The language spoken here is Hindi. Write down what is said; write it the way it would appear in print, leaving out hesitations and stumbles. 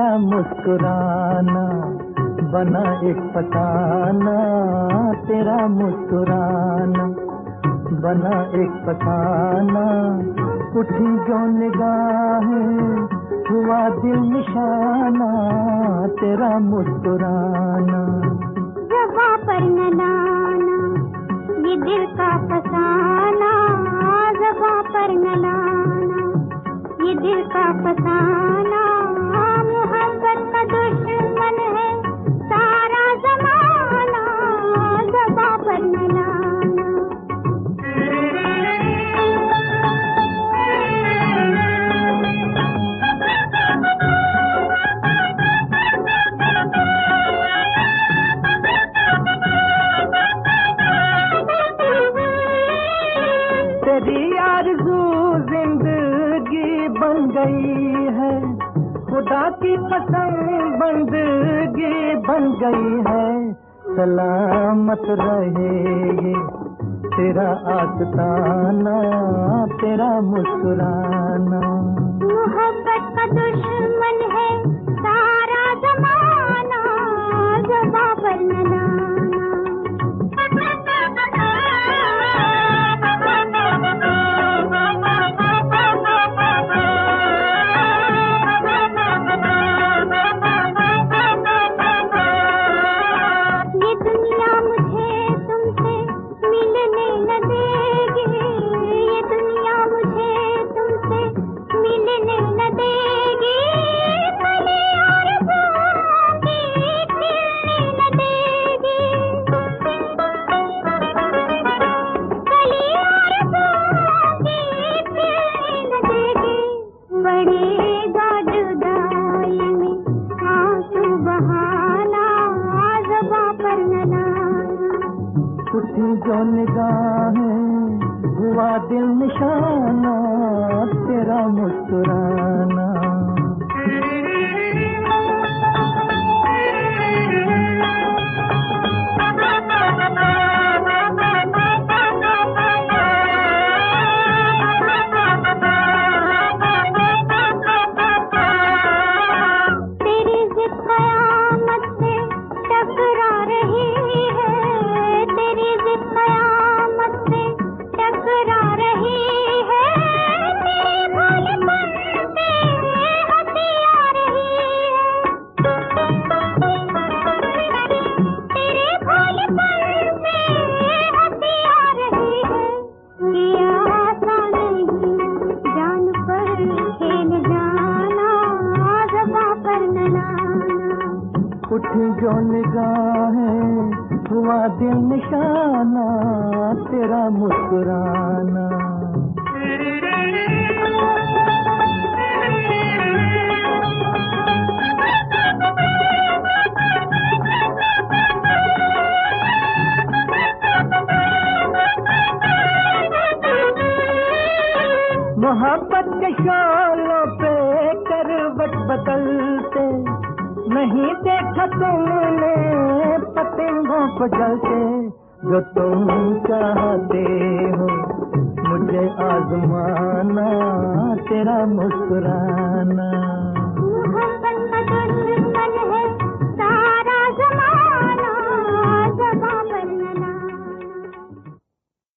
तेरा मुस्कुराना बना एक फसाना, तेरा मुस्कुराना बना एक फसाना। उठी जो निगाहें हुआ दिल निशाना, तेरा मुस्कुराना। ज़बां पर न लाना ये दिल का फसाना, ज़बां पर न लाना ये दिल का फसाना। मोहब्बत का दुश्मन है सारा ज़माना, ज़बां पर न लाना। तेरी आरज़ू जिंदगी बन गई है, खुदा की कसम बंदगी बन गई है। सलामत रहे ये तेरा आस्ताना, तेरा मुस्कुराना। मोहब्बत का दुश्मन है सारा ज़माना, ज़बां पर न लाना। उठी जो निगाहें हुआ दिल निशाना, तेरा मुस्कुराना। उठी जो निगाहें हुआ दिल निशाना, तेरा मुस्कुराना। मोहब्बत के शोलों पे करवट बदलते नहीं देखा तुमने पतंगों को जलते। जो तुम चाहते हो मुझे आजमाना, तेरा मुस्कुराना।